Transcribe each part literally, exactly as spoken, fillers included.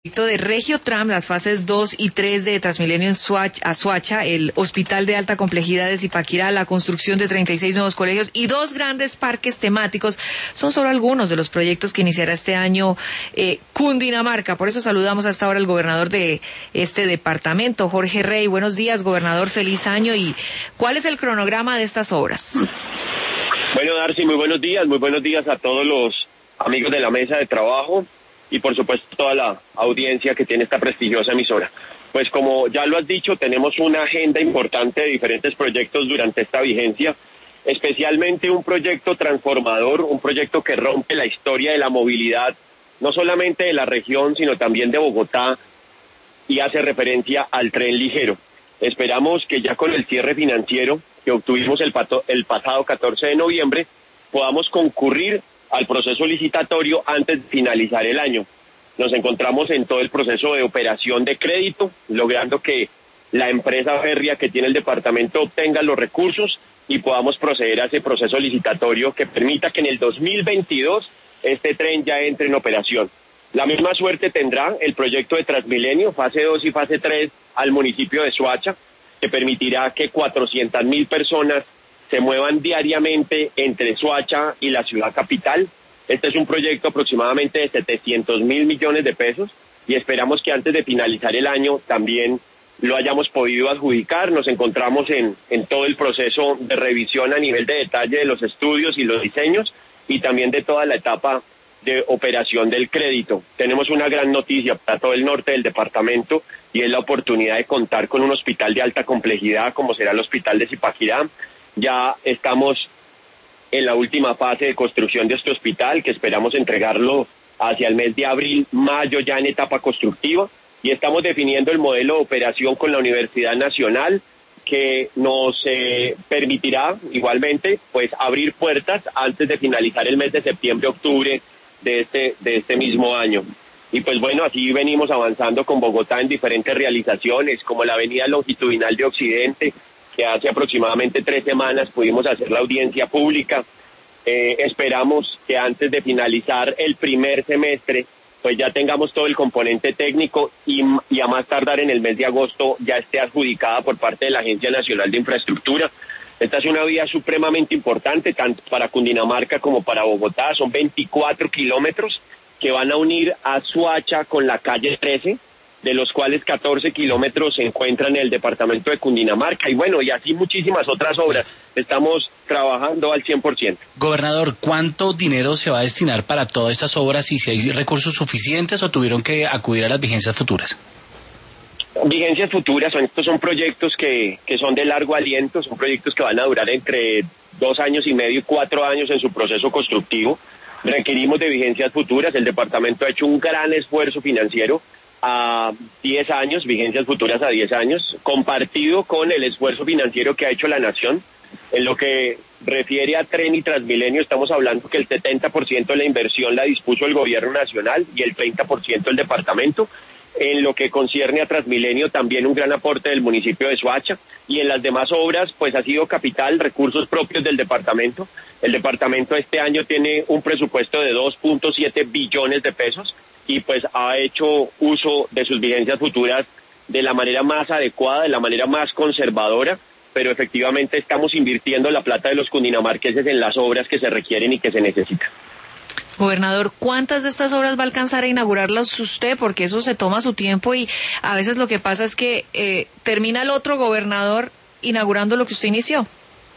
de Regiotram, las fases dos y tres de Transmilenio en Suacha, a Suacha, el Hospital de Alta Complejidad de Zipaquirá, la construcción de treinta y seis nuevos colegios y dos grandes parques temáticos son solo algunos de los proyectos que iniciará este año eh, Cundinamarca. Por eso saludamos hasta ahora al gobernador de este departamento, Jorge Rey. Buenos días, gobernador, feliz año. ¿Y cuál es el cronograma de estas obras? Bueno, Darcy, muy buenos días, muy buenos días a todos los amigos de la mesa de trabajo y por supuesto toda la audiencia que tiene esta prestigiosa emisora. Pues como ya lo has dicho, tenemos una agenda importante de diferentes proyectos durante esta vigencia, especialmente un proyecto transformador, un proyecto que rompe la historia de la movilidad, no solamente de la región, sino también de Bogotá, y hace referencia al tren ligero. Esperamos que ya con el cierre financiero que obtuvimos el, pato, el pasado catorce de noviembre, podamos concurrir al proceso licitatorio antes de finalizar el año. Nos encontramos en todo el proceso de operación de crédito, logrando que la empresa férrea que tiene el departamento obtenga los recursos y podamos proceder a ese proceso licitatorio que permita que en el dos mil veintidós este tren ya entre en operación. La misma suerte tendrá el proyecto de Transmilenio, fase dos y fase tres, al municipio de Suacha, que permitirá que cuatrocientas mil personas se muevan diariamente entre Suacha y la ciudad capital. Este es un proyecto aproximadamente de setecientos mil millones de pesos y esperamos que antes de finalizar el año también lo hayamos podido adjudicar. Nos encontramos en, en todo el proceso de revisión a nivel de detalle de los estudios y los diseños y también de toda la etapa de operación del crédito. Tenemos una gran noticia para todo el norte del departamento y es la oportunidad de contar con un hospital de alta complejidad como será el Hospital de Zipaquirá. Ya estamos en la última fase de construcción de este hospital, que esperamos entregarlo hacia el mes de abril, mayo, ya en etapa constructiva, y estamos definiendo el modelo de operación con la Universidad Nacional, que nos eh, permitirá igualmente pues abrir puertas antes de finalizar el mes de septiembre-octubre de este, de este mismo año. Y pues bueno, así venimos avanzando con Bogotá en diferentes realizaciones, como la avenida longitudinal de Occidente, que hace aproximadamente tres semanas pudimos hacer la audiencia pública. Eh, esperamos que antes de finalizar el primer semestre, pues ya tengamos todo el componente técnico y, y a más tardar en el mes de agosto ya esté adjudicada por parte de la Agencia Nacional de Infraestructura. Esta es una vía supremamente importante, tanto para Cundinamarca como para Bogotá. Son veinticuatro kilómetros que van a unir a Suacha con la calle trece, de los cuales catorce kilómetros se encuentran en el departamento de Cundinamarca. Y bueno, y así muchísimas otras obras. Estamos trabajando al cien por ciento. Gobernador, ¿cuánto dinero se va a destinar para todas estas obras y si hay recursos suficientes o tuvieron que acudir a las vigencias futuras? Vigencias futuras, son, estos son proyectos que, que son de largo aliento, son proyectos que van a durar entre dos años y medio y cuatro años en su proceso constructivo. Requerimos de vigencias futuras. El departamento ha hecho un gran esfuerzo financiero a diez años, vigencias futuras a diez años, compartido con el esfuerzo financiero que ha hecho la Nación. En lo que refiere a Tren y Transmilenio, estamos hablando que el setenta por ciento de la inversión la dispuso el gobierno nacional y el treinta por ciento el departamento. En lo que concierne a Transmilenio, también un gran aporte del municipio de Suacha, y en las demás obras, pues ha sido capital, recursos propios del departamento. El departamento este año tiene un presupuesto de dos punto siete billones de pesos, y pues ha hecho uso de sus vigencias futuras de la manera más adecuada, de la manera más conservadora, pero efectivamente estamos invirtiendo la plata de los cundinamarqueses en las obras que se requieren y que se necesitan. Gobernador, ¿cuántas de estas obras va a alcanzar a inaugurarlas usted? Porque eso se toma su tiempo y a veces lo que pasa es que eh, termina el otro gobernador inaugurando lo que usted inició.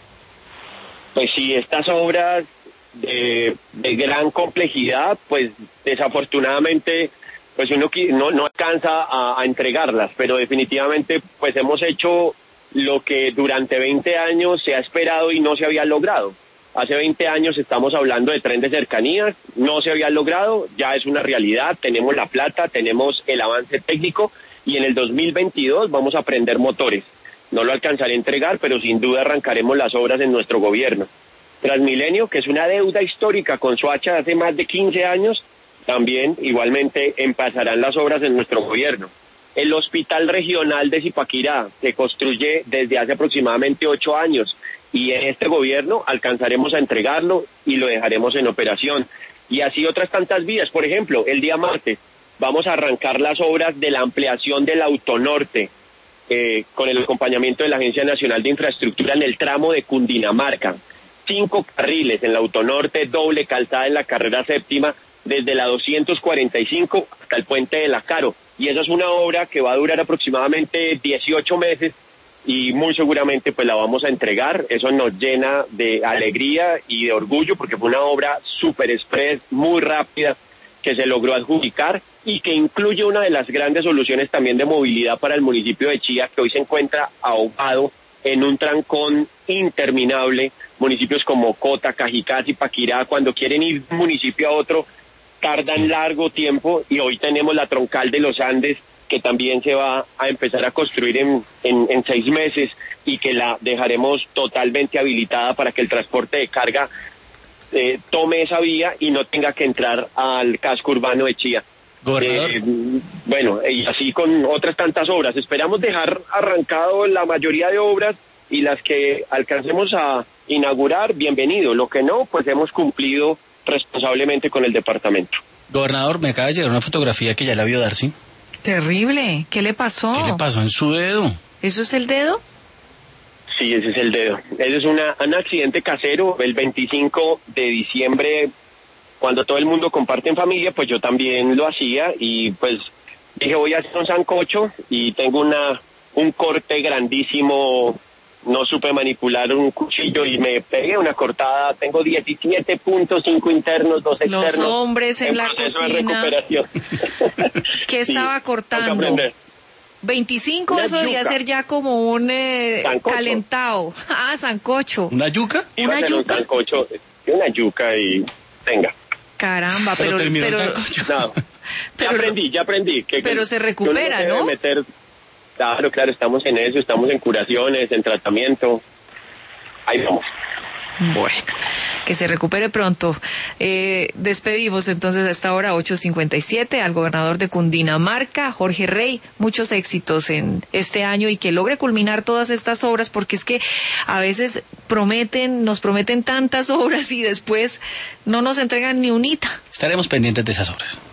Pues sí, estas obras de, de gran complejidad, pues desafortunadamente pues uno no, no alcanza a, a entregarlas, pero definitivamente pues hemos hecho lo que durante veinte años se ha esperado y no se había logrado. Hace veinte años estamos hablando de tren de cercanías, no se había logrado, ya es una realidad, tenemos la plata, tenemos el avance técnico y en el dos mil veintidós vamos a prender motores. No lo alcanzaré a entregar, pero sin duda arrancaremos las obras en nuestro gobierno. Transmilenio, que es una deuda histórica con Suacha hace más de quince años, también igualmente empezarán las obras en nuestro gobierno. El Hospital Regional de Zipaquirá se construye desde hace aproximadamente ocho años. Y en este gobierno alcanzaremos a entregarlo y lo dejaremos en operación. Y así otras tantas vías. Por ejemplo, el día martes vamos a arrancar las obras de la ampliación del Autonorte, eh, con el acompañamiento de la Agencia Nacional de Infraestructura en el tramo de Cundinamarca. Cinco carriles en el Autonorte, doble calzada en la carrera séptima, desde la doscientos cuarenta y cinco hasta el puente de la Caro. Y esa es una obra que va a durar aproximadamente dieciocho meses y muy seguramente pues la vamos a entregar. Eso nos llena de alegría y de orgullo porque fue una obra súper express, muy rápida, que se logró adjudicar y que incluye una de las grandes soluciones también de movilidad para el municipio de Chía, que hoy se encuentra ahogado en un trancón interminable. Municipios como Cota, Cajicá, Zipaquirá, cuando quieren ir de un municipio a otro, tardan sí. largo tiempo, y hoy tenemos la troncal de los Andes, que también se va a empezar a construir en, en, en seis meses y que la dejaremos totalmente habilitada para que el transporte de carga eh, tome esa vía y no tenga que entrar al casco urbano de Chía. Gobernador. Eh, bueno, y así con otras tantas obras. Esperamos dejar arrancado la mayoría de obras y las que alcancemos a inaugurar, bienvenido. Lo que no, pues hemos cumplido responsablemente con el departamento. Gobernador, me acaba de llegar una fotografía que ya la vio Darcy. Terrible. ¿Qué le pasó? ¿Qué le pasó en su dedo? ¿Eso es el dedo? Sí, ese es el dedo. Ese es una, un accidente casero el veinticinco de diciembre, cuando todo el mundo comparte en familia, pues yo también lo hacía y pues dije voy a hacer un sancocho y tengo una un corte grandísimo, no supe manipular un cuchillo y me pegué una cortada. Tengo diecisiete punto cinco internos, dos externos. Los hombres en, en la proceso cocina. De recuperación. ¿Qué sí, estaba cortando? veinticinco, una eso debía yuca. ser ya como un eh, calentado. Ah, sancocho. ¿Una yuca? Una yuca. Un sancocho, una yuca y venga. Caramba, pero, pero terminó pero, el sancocho. No, pero, ya aprendí, ya aprendí. Que, pero que, se recupera, que uno no, ¿no? se debe meter. Claro, claro, estamos en eso, estamos en curaciones, en tratamiento. Ahí vamos. Bueno, que se recupere pronto. Eh, despedimos entonces a esta hora ocho cincuenta y siete al gobernador de Cundinamarca, Jorge Rey. Muchos éxitos en este año y que logre culminar todas estas obras, porque es que a veces prometen, nos prometen tantas obras y después no nos entregan ni unita. Estaremos pendientes de esas obras.